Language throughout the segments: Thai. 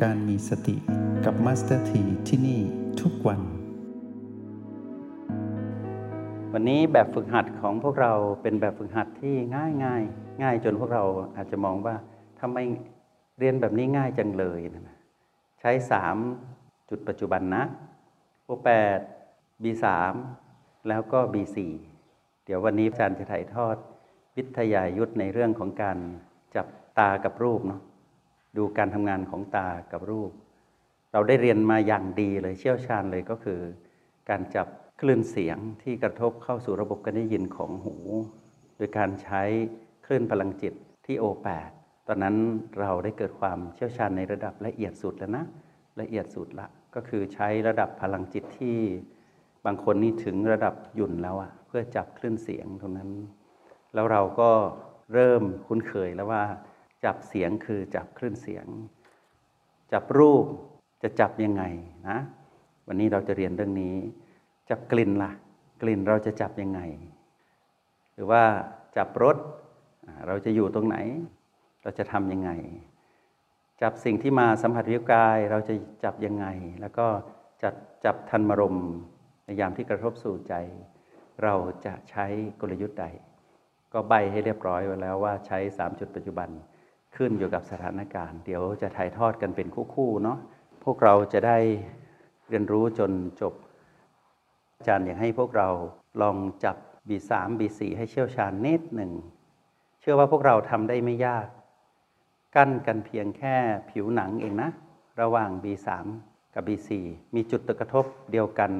การมีสติกับมาสเตอร์ทีที่นี่ทุกวันวันนี้แบบฝึกหัดของพวกเราเป็นแบบฝึกหัดที่ง่ายจนพวกเราอาจจะมองว่าทำไมเรียนแบบนี้ง่ายจังเลยนะใช้3จุดปัจจุบันนะ O8 B3 แล้วก็ B4 เดี๋ยววันนี้อาจารย์จะถ่ายทอดวิทยายุทธในเรื่องของการจับตากับรูปเนาะดูการทำงานของตากับรูปเราได้เรียนมาอย่างดีเลยเชี่ยวชาญเลยก็คือการจับคลื่นเสียงที่กระทบเข้าสู่ระบบการได้ยินของหูโดยการใช้คลื่นพลังจิตที่ O8 ตอนนั้นเราได้เกิดความเชี่ยวชาญในระดับละเอียดสุดแล้วนะละเอียดสุดละก็คือใช้ระดับพลังจิตที่บางคนนี่ถึงระดับหยุ่นแล้วเพื่อจับคลื่นเสียงตรงนั้นแล้วเราก็เริ่มคุ้นเคยแล้วว่าจับเสียงคือจับคลื่นเสียงจับรูปจะจับยังไงนะวันนี้เราจะเรียนเรื่องนี้จับกลิ่นล่ะกลิ่นเราจะจับยังไงหรือว่าจับรสเราจะอยู่ตรงไหนเราจะทำยังไงจับสิ่งที่มาสัมผัสผิวกายเราจะจับยังไงแล้วก็จับธรรมารมณ์ในยามที่กระทบสู่ใจเราจะใช้กลยุทธ์ใดก็ใบให้เรียบร้อยไว้แล้วว่าใช้3จุดปัจจุบันขึ้นอยู่กับสถานการณ์เดี๋ยวจะถ่ายทอดกันเป็นคู่ๆเนาะพวกเราจะได้เรียนรู้จนจบอาจารย์อยากให้พวกเราลองจับ B3 B4 ให้เชี่ยวชาญนิดหนึ่งเชื่อว่าพวกเราทำได้ไม่ยากกั้นกันเพียงแค่ผิวหนังเองนะระหว่าง B3 กับ B4 มีจุดกระทบเดียวกัน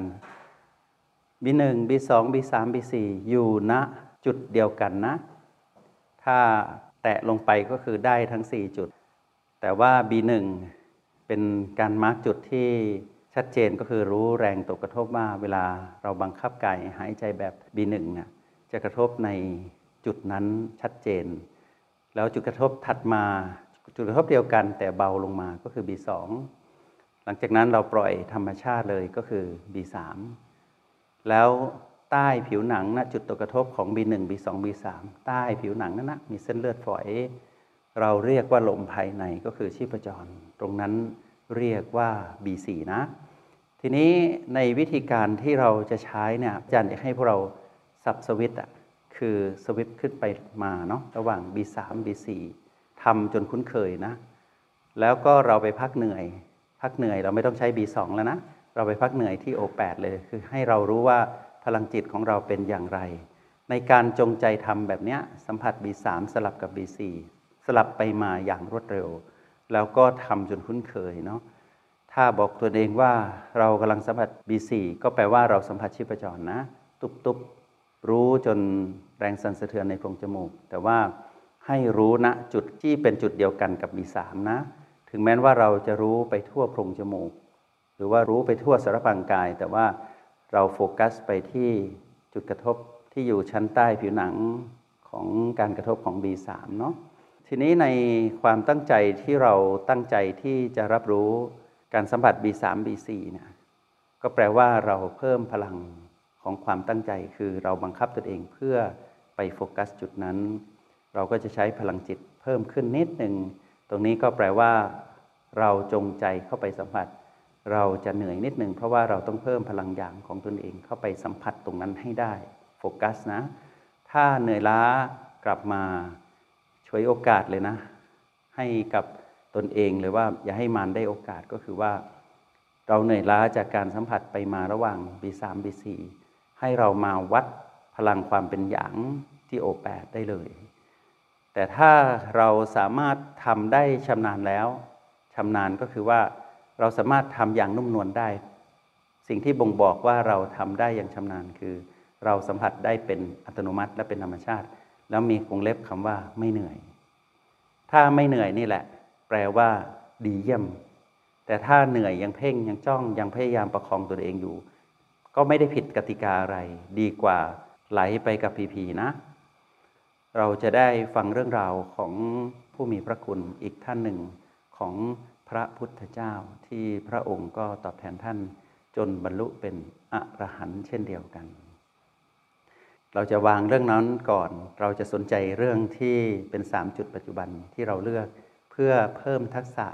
B1 B2 B3 B4 อยู่ณจุดเดียวกันนะถ้าแตะลงไปก็คือได้ทั้ง4จุดแต่ว่า B1 เป็นการมาร์กจุดที่ชัดเจนก็คือรู้แรงตกกระทบว่าเวลาเราบังคับกายหายใจแบบ B1 จะกระทบในจุดนั้นชัดเจนแล้วจุดกระทบถัดมาจุดกระทบเดียวกันแต่เบาลงมาก็คือ B2 หลังจากนั้นเราปล่อยธรรมชาติเลยก็คือ B3 แล้วใต้ผิวหนังจุดตกกระทบของ B1 B2 B3 ใต้ผิวหนังนั้นมีเส้นเลือดฝอยเราเรียกว่าลมภายในก็คือชีพจรตรงนั้นเรียกว่า B4 นะทีนี้ในวิธีการที่เราจะใช้อาจารย์อยากให้พวกเราสับสวิตช์คือสวิตช์ขึ้นไปมาเนาะระหว่าง B3 B4 ทำจนคุ้นเคยนะแล้วก็เราไปพักเหนื่อยเราไม่ต้องใช้ B2 แล้วนะเราไปพักเหนื่อยที่ O8 เลยคือให้เรารู้ว่าพลังจิตของเราเป็นอย่างไรในการจงใจทำแบบนี้สัมผัส B3 สลับกับ B4 สลับไปมาอย่างรวดเร็วแล้วก็ทำจนคุ้นเคยเนาะถ้าบอกตัวเองว่าเรากำลังสัมผัส B4 ก็แปลว่าเราสัมผัสชีพจรนะตุบรู้จนแรงสั่นสะเทือนในโพรงจมูกแต่ว่าให้รู้ณจุดที่เป็นจุดเดียวกันกับ B3 นะถึงแม้ว่าเราจะรู้ไปทั่วโพรงจมูกหรือว่ารู้ไปทั่วสารพางกายแต่ว่าเราโฟกัสไปที่จุดกระทบที่อยู่ชั้นใต้ผิวหนังของการกระทบของ B3 เนาะทีนี้ในความตั้งใจที่เราตั้งใจที่จะรับรู้การสัมผัส B3 B4 ก็แปลว่าเราเพิ่มพลังของความตั้งใจคือเราบังคับตนเองเพื่อไปโฟกัสจุดนั้นเราก็จะใช้พลังจิตเพิ่มขึ้นนิดหนึ่งตรงนี้ก็แปลว่าเราจงใจเข้าไปสัมผัสเราจะเหนื่อยนิดหนึ่งเพราะว่าเราต้องเพิ่มพลังอย่างของตนเองเข้าไปสัมผัสตรงนั้นให้ได้โฟกัสนะถ้าเหนื่อยล้ากลับมาช่วยโอกาสเลยนะให้กับตนเองเลยว่าอย่าให้มันได้โอกาสก็คือว่าเราเหนื่อยล้าจากการสัมผัสไปมาระหว่าง B3 B4 ให้เรามาวัดพลังความเป็นหยางที่ O8 ได้เลยแต่ถ้าเราสามารถทำได้ชำนาญแล้วชำนาญก็คือว่าเราสามารถทำอย่างนุ่มนวลได้สิ่งที่บ่งบอกว่าเราทำได้อย่างชำนาญคือเราสัมผัสได้เป็นอัตโนมัติและเป็นธรรมชาติแล้วมีวงเล็บคำว่าไม่เหนื่อยถ้าไม่เหนื่อยนี่แหละแปลว่าดีเยี่ยมแต่ถ้าเหนื่อยยังเพ่งยังจ้องยังพยายามประคองตัวเองอยู่ก็ไม่ได้ผิดกติกาอะไรดีกว่าไหลไปกับผีๆนะเราจะได้ฟังเรื่องราวของผู้มีพระคุณอีกท่านหนึ่งของพระพุทธเจ้าที่พระองค์ก็ตอบแทนท่านจนบรรลุเป็นอรหันต์เช่นเดียวกันเราจะวางเรื่องนั้นก่อนเราจะสนใจเรื่องที่เป็น3จุดปัจจุบันที่เราเลือกเพื่อเพิ่มทักษะ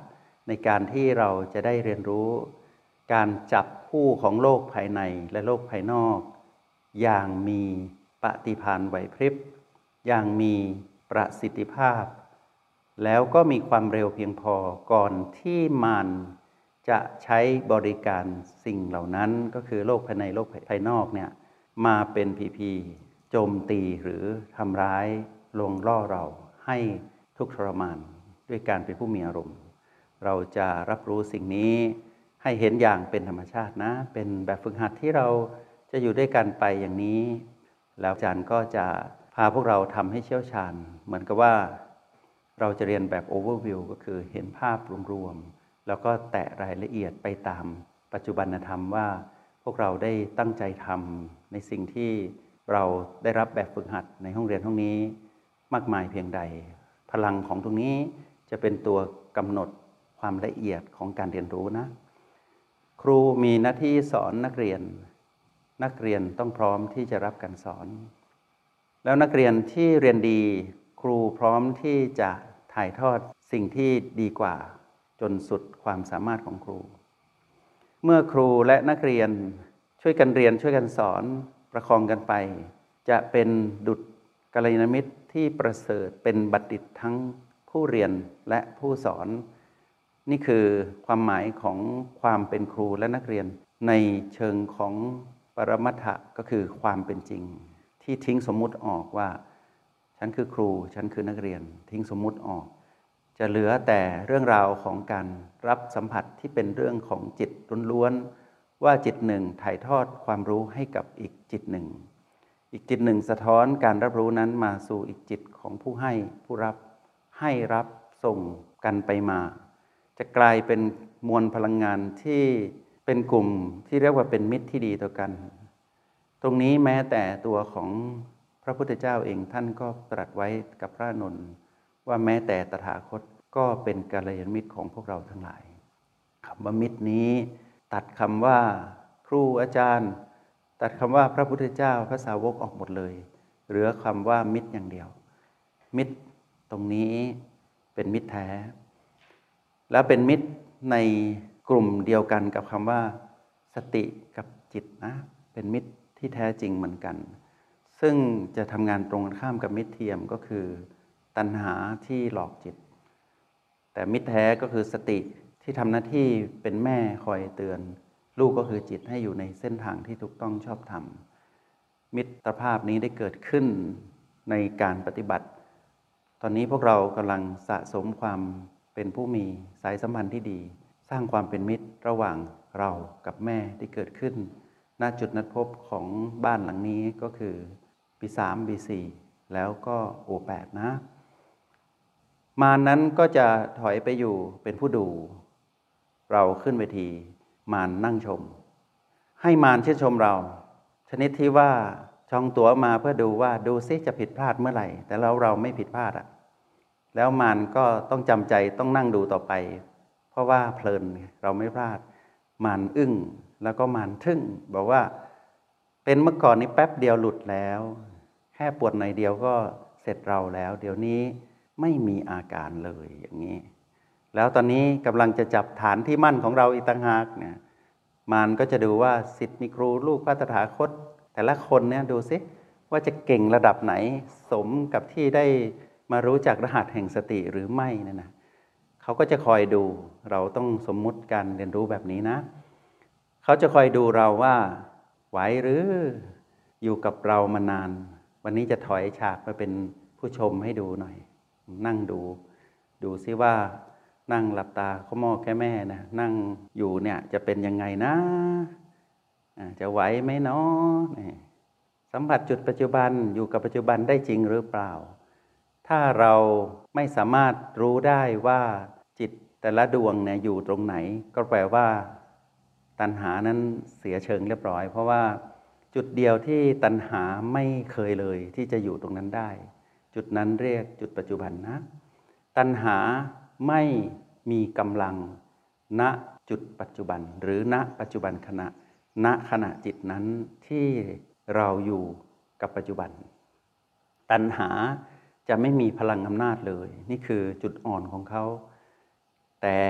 ในการที่เราจะได้เรียนรู้การจับคู่ของโลกภายในและโลกภายนอกอย่างมีปฏิภาณไหวพริบอย่างมีประสิทธิภาพแล้วก็มีความเร็วเพียงพอก่อนที่มันจะใช้บริการสิ่งเหล่านั้นก็คือโลกภายในโลกภายนอกเนี่ยมาเป็นพีโจมตีหรือทำร้ายลวงล่อเราให้ทุกข์ทรมานด้วยการเป็นผู้มีอารมณ์เราจะรับรู้สิ่งนี้ให้เห็นอย่างเป็นธรรมชาตินะเป็นแบบฝึกหัดที่เราจะอยู่ด้วยกันไปอย่างนี้แล้วอาจารย์ก็จะพาพวกเราทำให้เชี่ยวชาญเหมือนกับว่าเราจะเรียนแบบ overview ก็คือเห็นภาพรวมๆแล้วก็แตะรายละเอียดไปตามปัจจุบันธรรมว่าพวกเราได้ตั้งใจทำในสิ่งที่เราได้รับแบบฝึกหัดในห้องเรียนห้องนี้มากมายเพียงใดพลังของตรงนี้จะเป็นตัวกำหนดความละเอียดของการเรียนรู้นะครูมีหน้าที่สอนนักเรียนต้องพร้อมที่จะรับการสอนแล้วนักเรียนที่เรียนดีครูพร้อมที่จะถ่ายทอดสิ่งที่ดีกว่าจนสุดความสามารถของครูเมื่อครูและนักเรียนช่วยกันเรียนช่วยกันสอนประคองกันไปจะเป็นดุจกัลยาณมิตรที่ประเสริฐเป็นบัณฑิตทั้งผู้เรียนและผู้สอนนี่คือความหมายของความเป็นครูและนักเรียนในเชิงของปรมัตถะก็คือความเป็นจริงที่ทิ้งสมมุติออกว่าฉันคือครูฉันคือนักเรียนทิ้งสมมุติออกจะเหลือแต่เรื่องราวของการรับสัมผัสที่เป็นเรื่องของจิตล้วนๆว่าจิตหนึ่งถ่ายทอดความรู้ให้กับอีกจิตหนึ่งอีกจิตหนึ่งสะท้อนการรับรู้นั้นมาสู่อีกจิตของผู้ให้ผู้รับให้รับส่งกันไปมาจะกลายเป็นมวลพลังงานที่เป็นกลุ่มที่เรียกว่าเป็นมิตรที่ดีต่อกันตรงนี้แม้แต่ตัวของพระพุทธเจ้าเองท่านก็ตรัสไว้กับพระอานนท์ว่าแม้แต่ตถาคตก็เป็นกัลยาณมิตรของพวกเราทั้งหลายคำว่ามิตรนี้ตัดคำว่าครูอาจารย์ตัดคำว่าพระพุทธเจ้าพระสาวกออกหมดเลยเหลือคำว่ามิตรอย่างเดียวมิตรตรงนี้เป็นมิตรแท้แล้วเป็นมิตรในกลุ่มเดียวกันกับคำว่าสติกับจิตนะเป็นมิตรที่แท้จริงเหมือนกันซึ่งจะทำงานตรงกันข้ามกับมิตรเทียมก็คือตัณหาที่หลอกจิตแต่มิตรแท้ก็คือสติที่ทำหน้าที่เป็นแม่คอยเตือนลูกก็คือจิตให้อยู่ในเส้นทางที่ถูกต้องชอบธรรมมิตรภาพนี้ได้เกิดขึ้นในการปฏิบัติตอนนี้พวกเรากำลังสะสมความเป็นผู้มีสายสัมพันธ์ที่ดีสร้างความเป็นมิตรระหว่างเรากับแม่ที่เกิดขึ้นณจุดนัดพบของบ้านหลังนี้ก็คือปี3ปี4แล้วก็O8นะมารนั้นก็จะถอยไปอยู่เป็นผู้ดูเราขึ้นเวทีมารนั่งชมให้มารชื่นชมเราชนิดที่ว่าจองตั๋วมาเพื่อดูว่าดูซิจะผิดพลาดเมื่อไหร่แต่เราไม่ผิดพลาดอ่ะแล้วมารก็ต้องจำใจต้องนั่งดูต่อไปเพราะว่าเพลินเราไม่พลาดมารอึ้งแล้วก็มารทึ่งบอกว่าเป็นเมื่อก่อนนี้แป๊บเดียวหลุดแล้วแค่ปวดหน่อยเดียวก็เสร็จเราแล้วเดี๋ยวนี้ไม่มีอาการเลยอย่างนี้แล้วตอนนี้กำลังจะจับฐานที่มั่นของเราอีกต่างหากเนี่ยมารก็จะดูว่าศิษย์มีครูลูกพระตถาคตแต่ละคนเนี่ยดูซิว่าจะเก่งระดับไหนสมกับที่ได้มารู้จักรหัสแห่งสติหรือไม่เนี่ยนะเขาก็จะคอยดูเราต้องสมมุติการเรียนรู้แบบนี้นะเขาจะคอยดูเราว่าไหวหรืออยู่กับเรามานานวันนี้จะถอยฉากมาเป็นผู้ชมให้ดูหน่อยนั่งดูซิว่านั่งหลับตาเขามอแค่แม่นะนั่งอยู่เนี่ยจะเป็นยังไงนะจะไหวไหมเนาะสัมผัสจุดปัจจุบันอยู่กับปัจจุบันได้จริงหรือเปล่าถ้าเราไม่สามารถรู้ได้ว่าจิตแต่ละดวงเนี่ยอยู่ตรงไหนก็แปลว่าตัณหานั้นเสียเชิงเรียบร้อยเพราะว่าจุดเดียวที่ตัณหาไม่เคยเลยที่จะอยู่ตรงนั้นได้จุดนั้นเรียกจุดปัจจุบันนะตัณหาไม่มีกำลังณจุดปัจจุบันหรือณปัจจุบันขณะจิตนั้นที่เราอยู่กับปัจจุบันตัณหาจะไม่มีพลังอำนาจเลยนี่คือจุดอ่อนของเขาแต่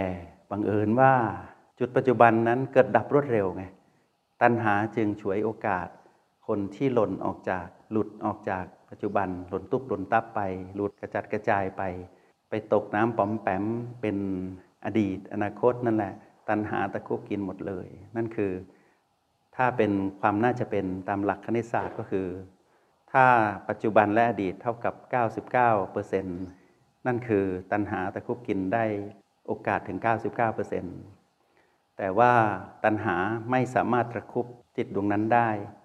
บังเอิญว่าจุดปัจจุบันนั้นเกิดดับรวดเร็วไงตัณหาจึงฉวยโอกาสคนที่หลุดออกจากปัจจุบันหล่นตุ๊บหล่นตับไปหลุดกระจัดกระจายไปตกน้ำป๋อมแปมเป็นอดีตอนาคตนั่นแหละตัณหาตะคุบกินหมดเลยนั่นคือถ้าเป็นความน่าจะเป็นตามหลักคณิตศาสตร์ก็คือถ้าปัจจุบันและอดีตเท่ากับ 99% นั่นคือตัณหาตะคุบกินได้โอกาสถึง 99% แต่ว่าตัณหาไม่สามารถตะคุบจิตดวงนั้นได้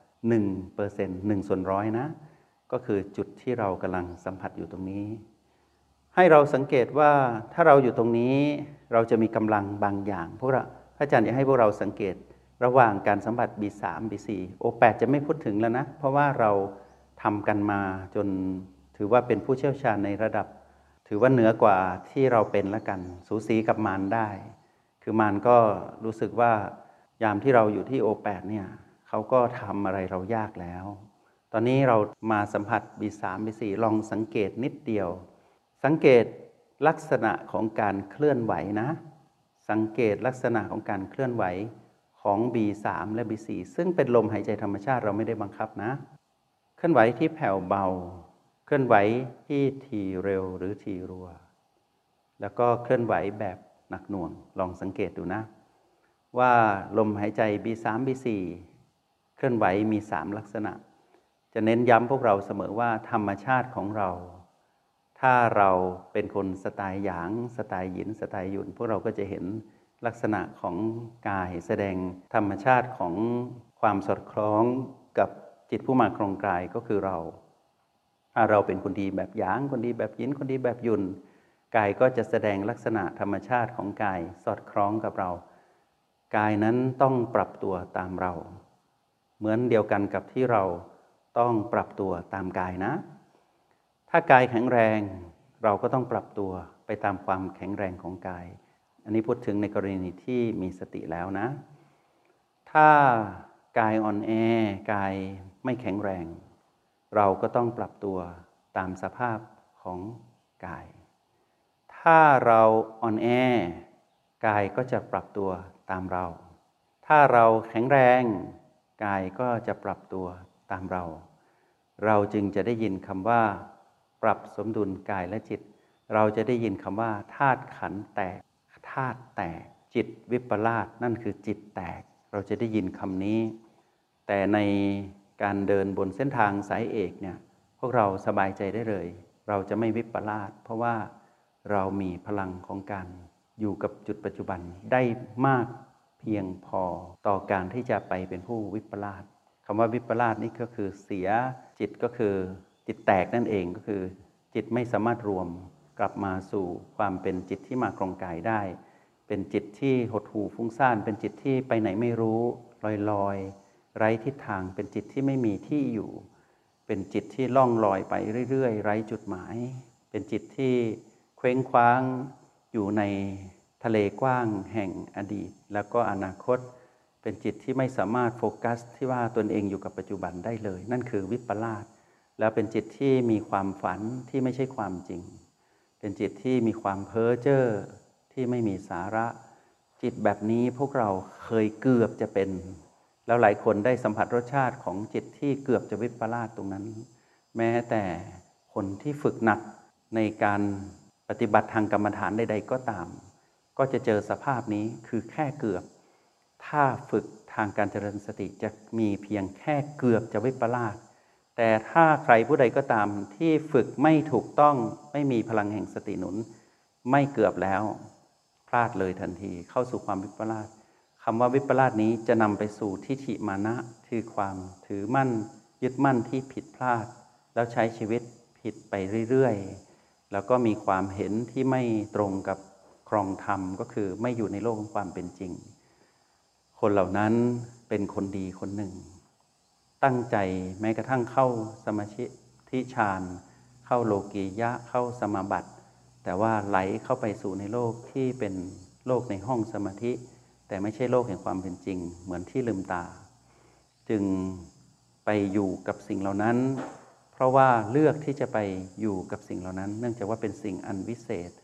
1% 1/100นะก็คือจุดที่เรากำลังสัมผัสอยู่ตรงนี้ให้เราสังเกตว่าถ้าเราอยู่ตรงนี้เราจะมีกำลังบางอย่างพวกเราพระอาจารย์อยากให้พวกเราสังเกตระหว่างการสัมผัส B3 B4 O8 จะไม่พูดถึงแล้วนะเพราะว่าเราทำกันมาจนถือว่าเป็นผู้เชี่ยวชาญในระดับถือว่าเหนือกว่าที่เราเป็นละกันสูสีกับมารได้คือมารก็รู้สึกว่ายามที่เราอยู่ที่ O8 เนี่ยเขาก็ทำอะไรเรายากแล้วตอนนี้เรามาสัมผัส B3 B4 ลองสังเกตนิดเดียวสังเกตลักษณะของการเคลื่อนไหวนะสังเกตลักษณะของการเคลื่อนไหวของ B3 และ B4 ซึ่งเป็นลมหายใจธรรมชาติเราไม่ได้บังคับนะเคลื่อนไหวที่แผ่วเบาเคลื่อนไหวที่ถี่เร็วหรือถี่รัวแล้วก็เคลื่อนไหวแบบหนักหน่วงลองสังเกตดูนะว่าลมหายใจ B3 B4 เคลื่อนไหวมี3ลักษณะจะเน้นย้ำพวกเราเสมอว่าธรรมชาติของเราถ้าเราเป็นคนสไตล์หยางสไตล์หยินสไตล์หยุนพวกเราก็จะเห็นลักษณะของกายแสดงธรรมชาติของความสอดคล้องกับจิตผู้มาครองกายก็คือเราถ้าเราเป็นคนดีแบบหยางคนดีแบบหยินคนดีแบบหยุนกายก็จะแสดงลักษณะธรรมชาติของกายสอดคล้องกับเรากายนั้นต้องปรับตัวตามเราเหมือนเดียวกันกับที่เราต้องปรับตัวตามกายนะถ้ากายแข็งแรงเราก็ต้องปรับตัวไปตามความแข็งแรงของกายอันนี้พูดถึงในกรณีที่มีสติแล้วนะถ้ากายอ่อนแอกายไม่แข็งแรงเราก็ต้องปรับตัวตามสภาพของกายถ้าเราอ่อนแอกายก็จะปรับตัวตามเราถ้าเราแข็งแรงกายก็จะปรับตัวตามเราเราจึงจะได้ยินคำว่าปรับสมดุลกายและจิตเราจะได้ยินคำว่าธาตุขันธ์แตกธาตุแตกจิตวิปลาสนั่นคือจิตแตกเราจะได้ยินคำนี้แต่ในการเดินบนเส้นทางสายเอกเนี่ยพวกเราสบายใจได้เลยเราจะไม่วิปลาสเพราะว่าเรามีพลังของการอยู่กับจุดปัจจุบันได้มากเพียงพอต่อการที่จะไปเป็นผู้วิปลาสคำว่าวิปลาสนี่ก็คือเสียจิตก็คือจิตแตกนั่นเองก็คือจิตไม่สามารถรวมกลับมาสู่ความเป็นจิตที่มาครองกายได้เป็นจิตที่หดหู่ฟุ้งซ่านเป็นจิตที่ไปไหนไม่รู้ลอยๆไร้ทิศทางเป็นจิตที่ไม่มีที่อยู่เป็นจิตที่ล่องลอยไปเรื่อยๆไร้จุดหมายเป็นจิตที่เคว้งคว้างอยู่ในทะเลกว้างแห่งอดีตแล้วก็อนาคตเป็นจิตที่ไม่สามารถโฟกัสที่ว่าตนเองอยู่กับปัจจุบันได้เลยนั่นคือวิปลาสแล้วเป็นจิตที่มีความฝันที่ไม่ใช่ความจริงเป็นจิตที่มีความเพ้อเจ้อที่ไม่มีสาระจิตแบบนี้พวกเราเคยเกือบจะเป็นแล้วหลายคนได้สัมผัสรสชาติของจิตที่เกือบจะวิปลาสตรงนั้นแม้แต่คนที่ฝึกหนักในการปฏิบัติทางกรรมฐานใดๆก็ตามก็จะเจอสภาพนี้คือแค่เกือบถ้าฝึกทางการเจริญสติจะมีเพียงแค่เกือบจะวิปลาสแต่ถ้าใครผู้ใดก็ตามที่ฝึกไม่ถูกต้องไม่มีพลังแห่งสติหนุนไม่เกือบแล้วพลาดเลยทันทีเข้าสู่ความวิปลาสคำว่าวิปลาสนี้จะนำไปสู่ทิฏฐิมานะคือความถือมั่นยึดมั่นที่ผิดพลาดแล้วใช้ชีวิตผิดไปเรื่อยๆแล้วก็มีความเห็นที่ไม่ตรงกับครองธรรมก็คือไม่อยู่ในโลกของความเป็นจริงคนเหล่านั้นเป็นคนดีคนหนึ่งตั้งใจแม้กระทั่งเข้าสมาธิฌานเข้าโลกียะเข้าสมาบัติแต่ว่าไหลเข้าไปสู่ในโลกที่เป็นโลกในห้องสมาธิแต่ไม่ใช่โลกแห่งความเป็นจริงเหมือนที่ลืมตาจึงไปอยู่กับสิ่งเหล่านั้นเพราะว่าเลือกที่จะไปอยู่กับสิ่งเหล่านั้นเนื่องจากว่าเป็นสิ่งอันวิเศษ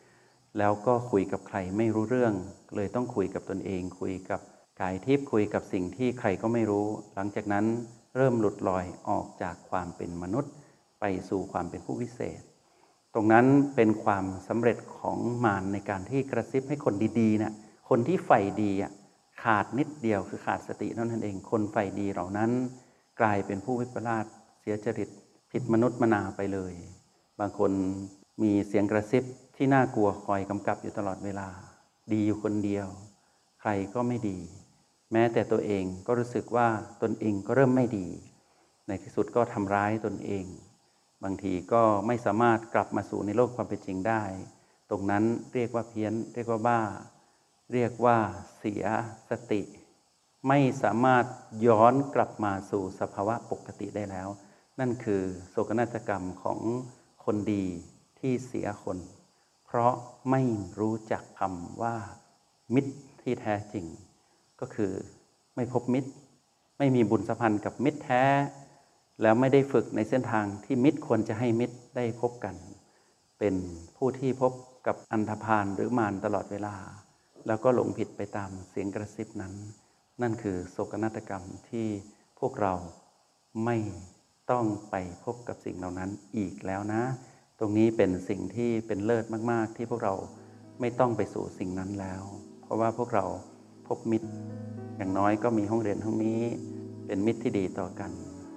แล้วก็คุยกับใครไม่รู้เรื่องเลยต้องคุยกับตนเองคุยกับกายทิพย์คุยกับสิ่งที่ใครก็ไม่รู้หลังจากนั้นเริ่มหลุดลอยออกจากความเป็นมนุษย์ไปสู่ความเป็นผู้วิเศษตรงนั้นเป็นความสำเร็จของมารในการที่กระซิบให้คนดีๆนะคนที่ใฝ่ดีขาดนิดเดียวคือขาดสติเท่านั้นเองคนใฝ่ดีเหล่านั้นกลายเป็นผู้วิปลาสเสียจริตผิดมนุษย์มนาไปเลยบางคนมีเสียงกระซิบที่น่ากลัวคอยกำกับอยู่ตลอดเวลาดีอยู่คนเดียวใครก็ไม่ดีแม้แต่ตัวเองก็รู้สึกว่าตนเองก็เริ่มไม่ดีในที่สุดก็ทำร้ายตนเองบางทีก็ไม่สามารถกลับมาสู่ในโลกความเป็นจริงได้ตรงนั้นเรียกว่าเพี้ยนเรียกว่าบ้าเรียกว่าเสียสติไม่สามารถย้อนกลับมาสู่สภาวะปกติได้แล้วนั่นคือโศกนาฏกรรมของคนดีที่เสียคนเพราะไม่รู้จักคำว่ามิตรที่แท้จริงก็คือไม่พบมิตรไม่มีบุญสัมพันธ์กับมิตรแท้แล้วไม่ได้ฝึกในเส้นทางที่มิตรควรจะให้มิตรได้พบกันเป็นผู้ที่พบกับอันธพาลหรือมารตลอดเวลาแล้วก็หลงผิดไปตามเสียงกระซิบนั้นนั่นคือโศกนาฏกรรมที่พวกเราไม่ต้องไปพบกับสิ่งเหล่านั้นอีกแล้วนะตรงนี้เป็นสิ่งที่เป็นเลิศมากๆที่พวกเราไม่ต้องไปสู่สิ่งนั้นแล้วเพราะว่าพวกเราพบมิตรอย่างน้อยก็มีห้องเรียนห้องนี้เป็นมิตรที่ดีต่อกัน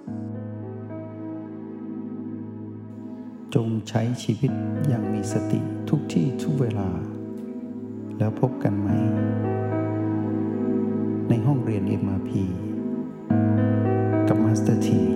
จงใช้ชีวิตอย่างมีสติทุกที่ทุกเวลาแล้วพบกันไหมในห้องเรียน MRP กับมาสเตอร์ที